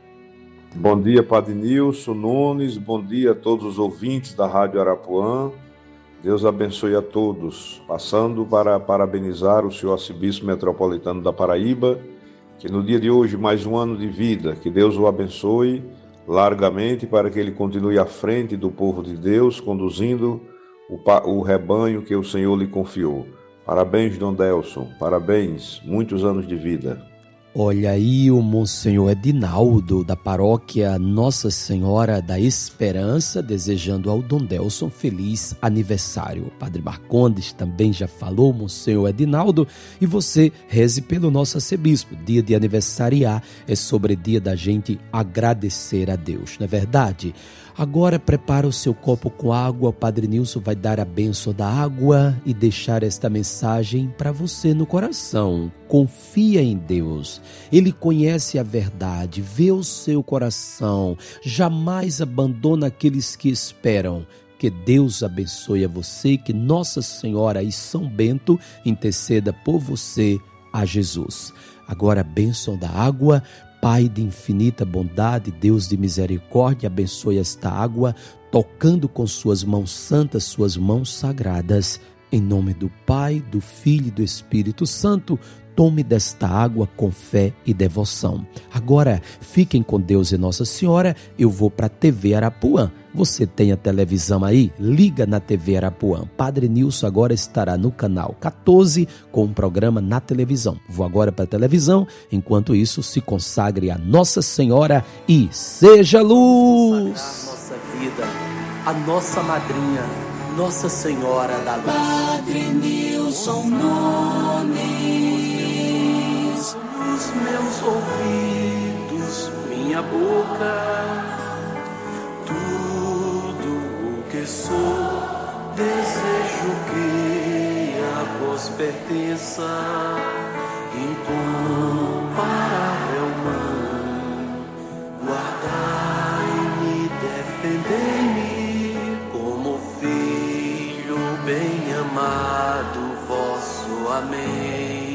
Bom dia, Padre Nilson Nunes, bom dia a todos os ouvintes da Rádio Arapuã. Deus abençoe a todos. Passando para parabenizar o senhor arcebispo metropolitano da Paraíba, que no dia de hoje, mais um ano de vida, que Deus o abençoe largamente para que ele continue à frente do povo de Deus, conduzindo o, o rebanho que o Senhor lhe confiou. Parabéns, Dom Delson, parabéns, muitos anos de vida. Olha aí o Monsenhor Edinaldo, da paróquia Nossa Senhora da Esperança, desejando ao Dom Delson feliz aniversário. O Padre Marcondes também já falou, Monsenhor Edinaldo, e você reze pelo nosso arcebispo. Dia de aniversariar é sobre dia da gente agradecer a Deus, não é verdade? Agora prepara o seu copo com água, o Padre Nilson vai dar a bênção da água e deixar esta mensagem para você no coração. Confia em Deus, Ele conhece a verdade, vê o seu coração, jamais abandona aqueles que esperam. Que Deus abençoe a você, que Nossa Senhora e São Bento interceda por você a Jesus. Agora a bênção da água. Pai de infinita bondade, Deus de misericórdia, abençoe esta água, tocando com suas mãos santas, suas mãos sagradas. Em nome do Pai, do Filho e do Espírito Santo, tome desta água com fé e devoção. Agora, fiquem com Deus e Nossa Senhora. Eu vou para a T V Arapuã. Você tem a televisão aí? Liga na T V Arapuã. Padre Nilson agora estará no canal catorze com um programa na televisão. Vou agora para a televisão. Enquanto isso, se consagre a Nossa Senhora e seja luz. Nossa vida, a nossa madrinha, Nossa Senhora da Luz. Padre Nilson Nunes. Os meus ouvidos, minha boca, tudo o que sou, desejo que a vos pertença, incomparável mãe, guardai-me, defendei-me, como filho bem amado vosso, amém.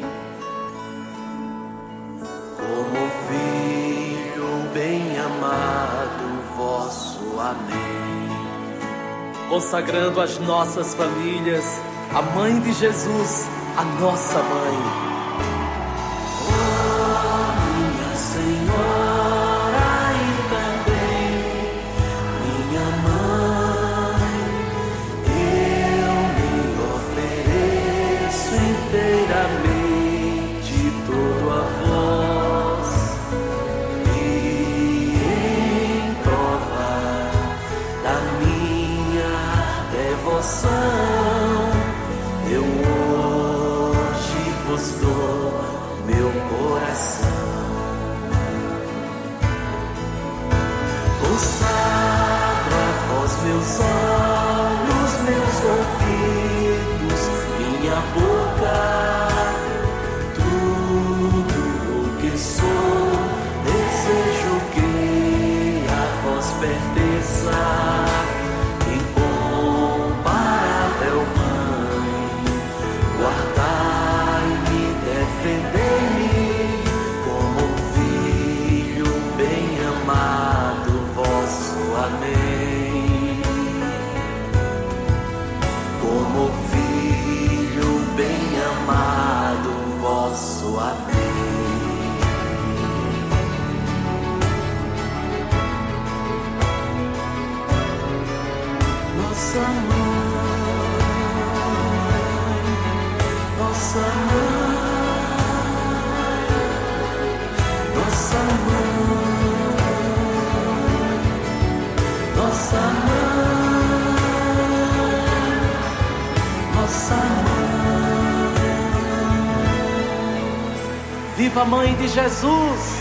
Como filho bem amado vosso, amém. Consagrando as nossas famílias, a mãe de Jesus, a nossa mãe. Oh, minha Senhora e também minha mãe, eu me ofereço inteiramente todo a vós. Eu hoje vos dou meu coração, consagro a vós meus olhos, meus ouvidos, minha boca, tudo o que sou, desejo que a vós pertença. Nossa mãe, nossa mãe. Viva a Mãe de Jesus!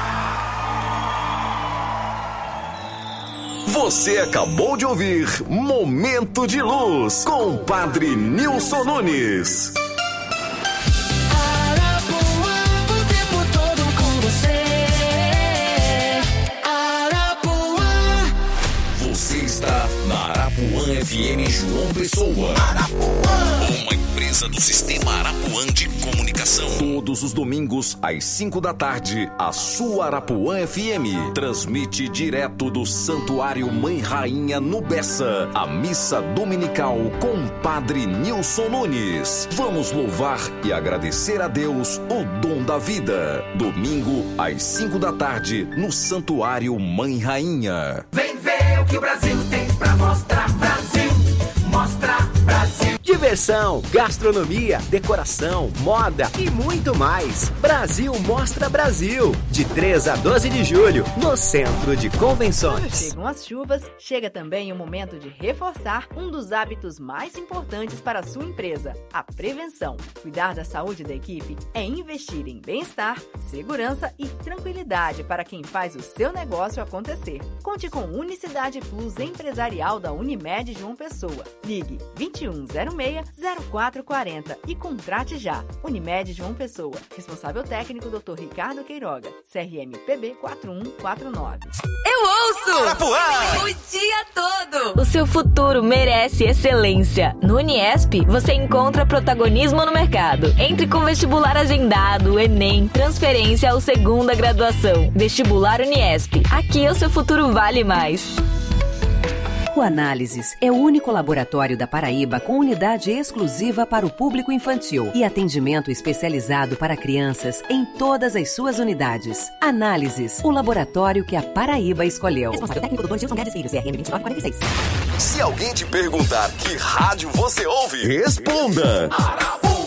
Você acabou de ouvir Momento de Luz com o Padre Nilson Nunes. Arapuã, o tempo todo com você. Arapuã. Você está na Arapuã F M João Pessoa. Arapuã. Uma empresa do Sistema Arapuã de Comunicação. Todos os domingos, às cinco da tarde, a sua Arapuã F M transmite direto do Santuário Mãe Rainha no Bessa, a missa dominical com o Padre Nilson Nunes. Vamos louvar e agradecer a Deus o dom da vida. Domingo, às cinco da tarde, no Santuário Mãe Rainha. Vem ver o que o Brasil tem pra mostrar, Brasil. Mostra Brasil. Diversão, gastronomia, decoração, moda e muito mais. Brasil Mostra Brasil. De três a doze de julho, no Centro de Convenções. Quando chegam as chuvas, chega também o momento de reforçar um dos hábitos mais importantes para a sua empresa, a prevenção. Cuidar da saúde da equipe é investir em bem-estar, segurança e tranquilidade para quem faz o seu negócio acontecer. Conte com Unicidade Plus Empresarial da Unimed João Pessoa. Ligue vinte e um zero seis, zero quatro quatro zero e contrate já. Unimed João Pessoa. Responsável técnico doutor Ricardo Queiroga. C R M P B quatro um quatro nove. Eu ouço! Arapuã! O dia todo! O seu futuro merece excelência. No Uniesp, você encontra protagonismo no mercado. Entre com vestibular agendado, Enem, transferência ou segunda graduação. Vestibular Uniesp. Aqui o seu futuro vale mais. O Análises é o único laboratório da Paraíba com unidade exclusiva para o público infantil e atendimento especializado para crianças em todas as suas unidades. Análises, o laboratório que a Paraíba escolheu. Responsável técnico doutor Gilson Guedes Filho, C R M vinte e nove quarenta e seis. Se alguém te perguntar que rádio você ouve, responda. Arapuã.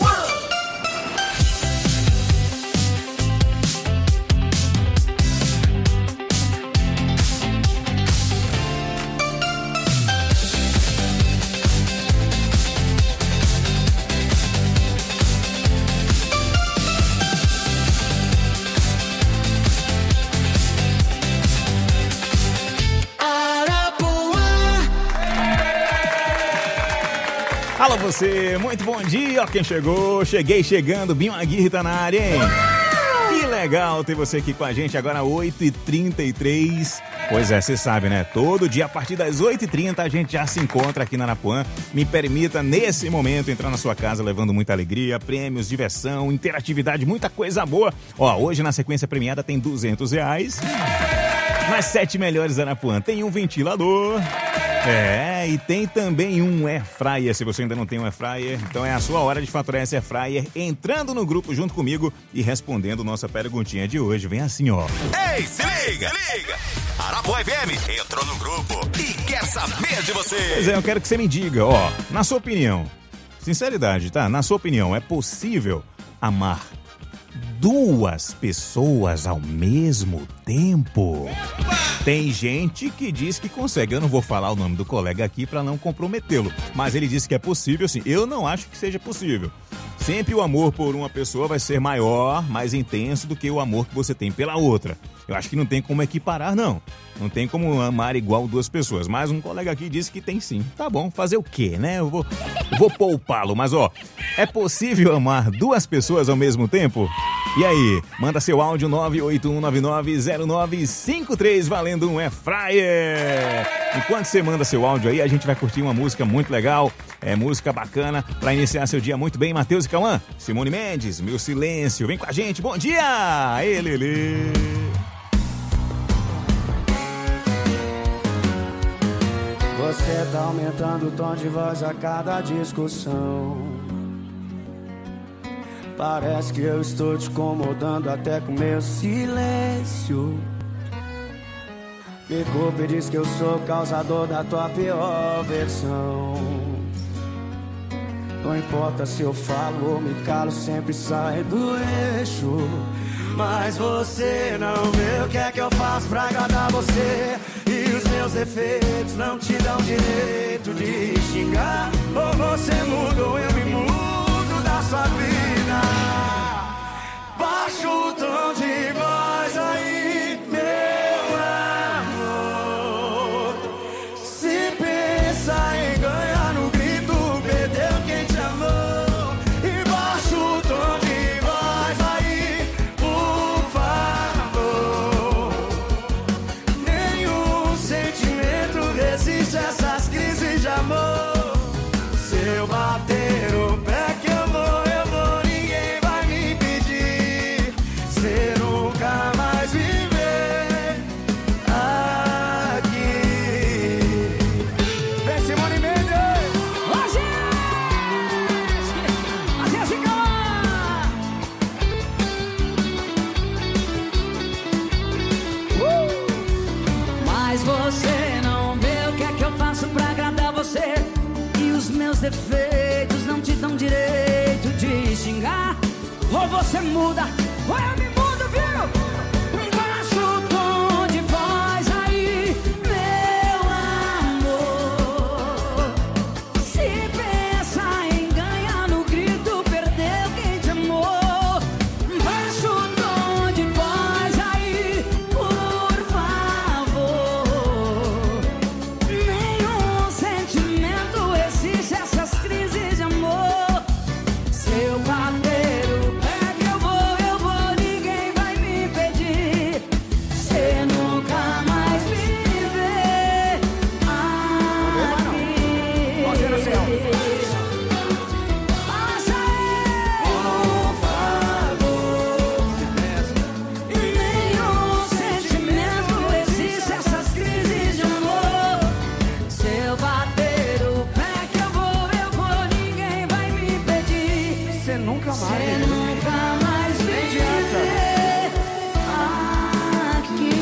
Alô você, muito bom dia, ó quem chegou, cheguei chegando, Binho Aguirre tá na área, hein? Que legal ter você aqui com a gente agora oito e trinta e três. Pois é, você sabe, né? Todo dia a partir das oito e trinta a gente já se encontra aqui na Arapuã. Me permita nesse momento entrar na sua casa levando muita alegria, prêmios, diversão, interatividade, muita coisa boa. Ó, hoje na sequência premiada tem duzentos reais. Nas sete melhores da Arapuã tem um ventilador. É, e tem também um Air Fryer. Se você ainda não tem um Air Fryer, então é a sua hora de faturar esse Air Fryer entrando no grupo junto comigo e respondendo nossa perguntinha de hoje. Vem assim, ó. Ei, se liga, se liga. Arapuã F M entrou no grupo e quer saber de você. Pois é, eu quero que você me diga, ó, na sua opinião, sinceridade, tá? Na sua opinião, é possível amar duas pessoas ao mesmo tempo? Tem gente que diz que consegue. Eu não vou falar o nome do colega aqui para não comprometê-lo, mas ele disse que é possível, sim. Eu não acho que seja possível. Sempre o amor por uma pessoa vai ser maior, mais intenso do que o amor que você tem pela outra. Eu acho que não tem como equiparar, não. Não tem como amar igual duas pessoas. Mas um colega aqui disse que tem sim. Tá bom, fazer o quê, né? Eu vou, eu vou poupá-lo. Mas, ó, é possível amar duas pessoas ao mesmo tempo? E aí, manda seu áudio nove oito um nove nove zero nove cinco três valendo um Air Fryer. Enquanto você manda seu áudio aí, a gente vai curtir uma música muito legal. É música bacana pra iniciar seu dia muito bem. Matheus e Cauã, Simone Mendes, Meu Silêncio. Vem com a gente, bom dia! Ele, ele. Você tá aumentando o tom de voz a cada discussão. Parece que eu estou te incomodando até com meu silêncio. Me culpa e diz que eu sou causador da tua pior versão. Não importa se eu falo ou me calo, sempre sai do eixo. Mas você não vê o que é que eu faço pra agradar você. E os meus defeitos não te dão direito de xingar. Ou você muda ou eu me mudo da sua vida. Baixo defeitos não te dão direito de xingar. Ou você muda, ou eu me mudo, viu? Baixa o tom de voz aí, meu amor. Se pensa em ganhar no grito, perdeu quem te amou. Baixa o tom de voz aí, por favor. Nenhum sentimento existe, essas crises de amor. Se eu bater o pé que eu vou, eu vou, ninguém vai me impedir. Cê nunca mais me vê aqui. Passa aí, por favor. Nenhum sentimento existe, essas crises de amor. Se eu bater o pé que eu vou, eu vou, ninguém vai me impedir. Cê nunca mais, Cê nunca mais me vê aqui.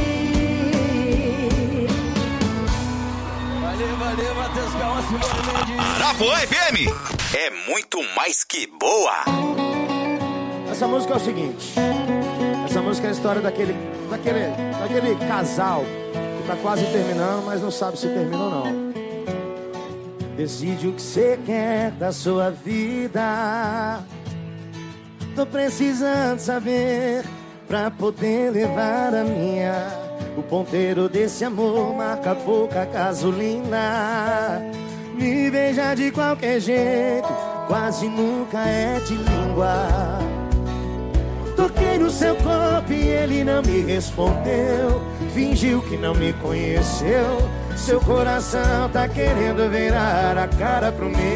Valeu, valeu, Matheus Calma, Simone Mendes. Arapuã F M é muito mais que boa. Essa música é o seguinte. Essa música é a história daquele, daquele, daquele casal que tá quase terminando, mas não sabe se termina ou não. Decide o que você quer da sua vida. Tô precisando saber pra poder levar a minha. O ponteiro desse amor marca pouca gasolina. Me beija de qualquer jeito, quase nunca é de língua. Toquei no seu corpo e ele não me respondeu. Fingiu que não me conheceu. Seu coração tá querendo virar a cara pro meu.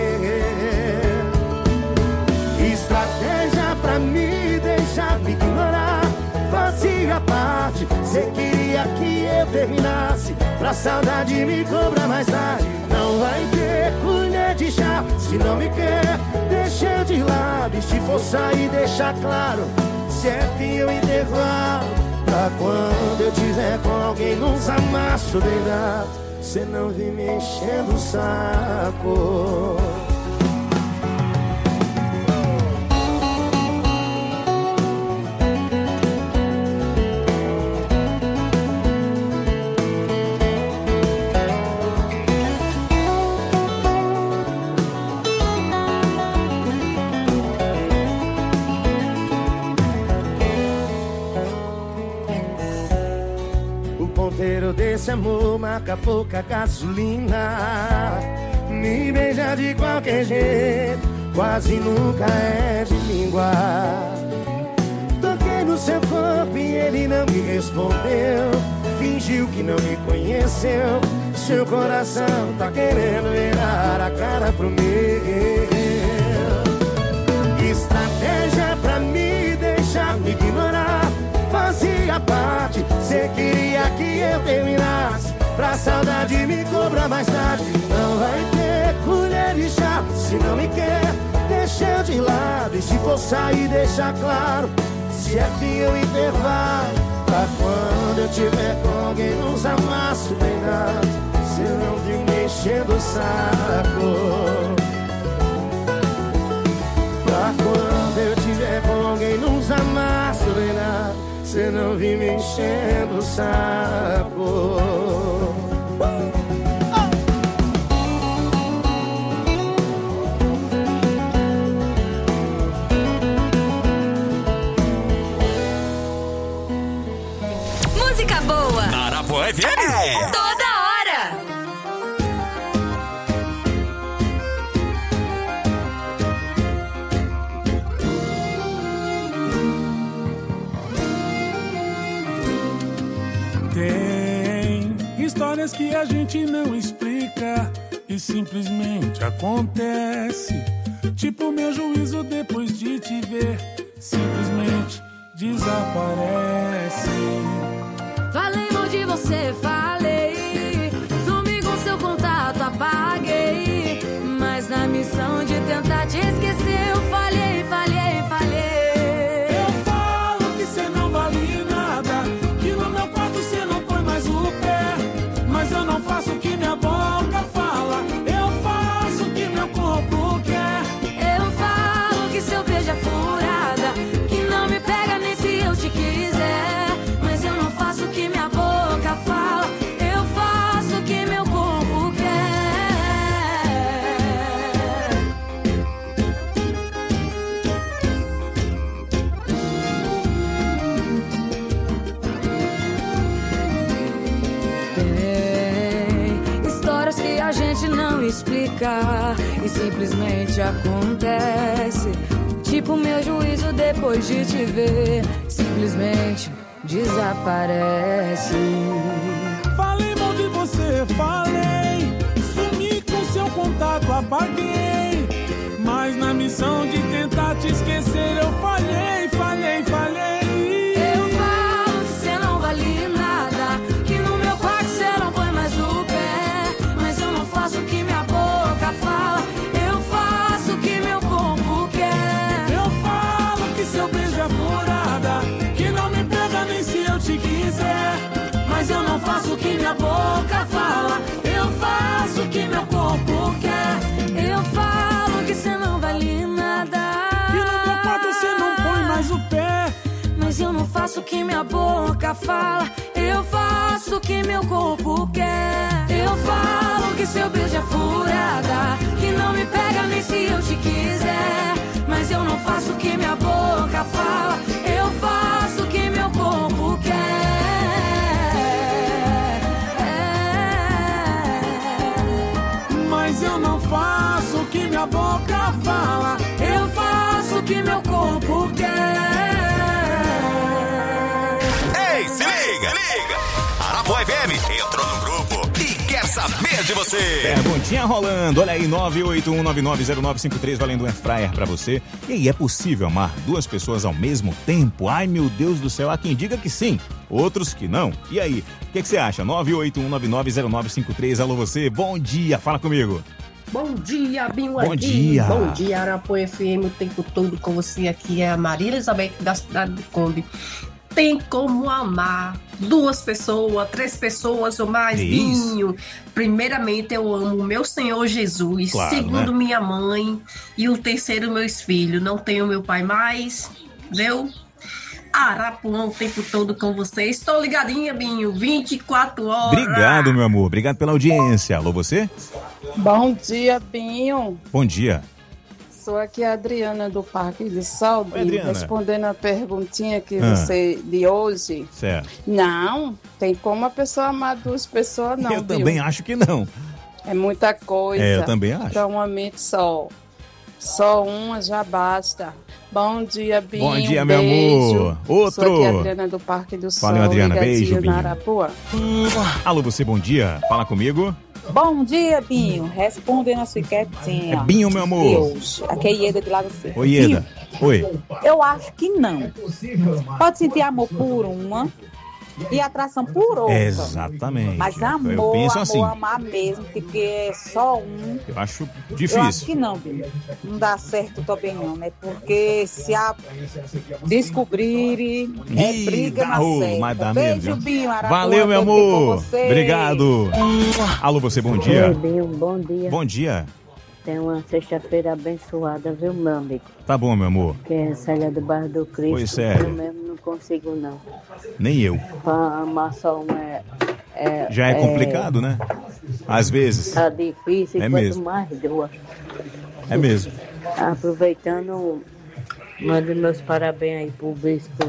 Estratégia pra me deixar me ignorar. Fazia parte, cê queria que eu terminasse, pra saudade me cobrar mais tarde. Não vai ter colher de chá, se não me quer, deixa eu de lado. E se for sair, deixa claro, se é fim o intervalo, pra quando eu tiver com alguém nos amassos deitado, cê não vem me enchendo o saco. Desse amor marca pouca gasolina. Me beija de qualquer jeito, quase nunca é de língua. Toquei no seu corpo e ele não me respondeu. Fingiu que não me conheceu. Seu coração tá querendo virar a cara pro meu. Estratégia pra me deixar me ignorar. Fazia parte, cê queria que eu terminasse, pra saudade me cobrar mais tarde. Não vai ter colher de chá, se não me quer, deixa eu de lado. E se for sair, deixa claro, se é fim o intervalo, pra quando eu tiver com alguém nos amassos deitado, cê não viu me enchendo o saco. Pra quando eu tiver com alguém nos amassos deitado, cê não vem me enchendo o saco. Música boa. Arapuã F M. Toda hora. Tem histórias que a gente não explica e simplesmente acontece. Tipo meu juízo depois de te ver, simplesmente desaparece. Falei mal de você, falei. Sumi com seu contato, apaguei. Mas na missão de tentar te esquecer, eu falhei, falhei, falhei. Eu falo que cê não vale nada, que no meu quarto cê não põe mais o pé. Mas eu não faço o que minha boca fala, eu faço o que meu corpo a gente não explica e simplesmente acontece. Tipo meu juízo depois de te ver, simplesmente desaparece. Falei mal de você, falei. Sumi com seu contato, apaguei. Mas na missão de tentar te esquecer eu falhei, falhei, falhei. Eu falo que cê não vale nada, que no meu quarto cê não põe mais o pé. Mas eu não faço o que minha boca fala, eu faço o que meu corpo quer. Eu falo que seu beijo é furada, que não me pega nem se eu te quiser. Mas eu não faço o que minha boca fala, eu faço o que meu corpo quer. Eu falo que cê não vale nada, que no meu quarto cê não põe mais o pé. mas eu não faço o que minha boca fala, eu faço o que meu corpo quer. Eu falo que seu beijo é furada, que não me pega nem se eu te quiser. Mas eu não faço o que minha boca fala, eu faço o que meu corpo quer. Mas eu não faço o que minha boca fala, eu faço o que meu corpo quer. Ei, se liga, liga! Arapuã F M entrou no grupo e quer saber de você. Perguntinha rolando, olha aí, nove oito um nove nove zero nove cinco três, valendo um air fryer pra você. E aí, é possível amar duas pessoas ao mesmo tempo? Ai, meu Deus do céu, há quem diga que sim, outros que não. E aí, o que, que você acha? nove oito um nove nove zero nove cinco três, alô você, bom dia, fala comigo. Bom dia, Binho. Bom aqui. dia. Bom dia, Arapuã F M, o tempo todo com você aqui. É a Maria Elizabeth da cidade do Conde. Tem como amar duas pessoas, três pessoas ou mais, Isso. Binho? Primeiramente, eu amo o meu Senhor Jesus. Claro, Segundo, né? minha mãe. E o terceiro, meus filhos. Não tenho meu pai mais, viu? Arapuã o tempo todo com você. Estou ligadinha, Binho, vinte e quatro horas. Obrigado, meu amor, obrigado pela audiência. Alô você? Bom dia, Binho. Bom dia. Sou aqui a Adriana do Parque de Sol, Oi, Adriana. respondendo a perguntinha que Ah. você de hoje. Certo. Não, tem como a pessoa amar duas pessoas, não. Eu Binho. também acho que não. É muita coisa. É, eu também acho. Pra uma mente só. Só uma já basta. Bom dia, Binho. Bom dia, meu beijo. amor. Outro. Sou aqui a Adriana do Parque do Sol. Valeu, Adriana. ligadinha Beijo, na Binho. Arapuã. Alô você, bom dia, fala comigo. Bom dia, Binho. Respondendo a sua enquetezinha. É Binho, meu amor. De hoje. Aqui é Ieda de Lago Seco. Oi, Ieda. Oi. Eu acho que não. Pode sentir amor por uma e atração por outra. Exatamente. Mas amor, Eu penso amor, assim. amar mesmo, porque é só um. Eu acho Eu acho difícil. que não, Binho. Não dá certo também não, né? Porque se a descobrirem, é Ih, briga dá na rolo, certa. mas dá Beijo, mesmo, viu? Binho, Arapuã, Valeu, meu tô aqui com amor. você. Obrigado. Alô você, bom dia. Oi, Binho, bom dia. Bom dia. Tem uma sexta-feira abençoada, viu, meu amigo? Tá bom, meu amor. Que é Célia do Bairro do Cristo. Oi, Célia. Eu mesmo não consigo, não. Nem eu. Pra amar só uma é... é Já é complicado, né? Às vezes. Tá difícil, É quanto mesmo. mais duas. É mesmo. Aproveitando, mando meus parabéns aí pro bispo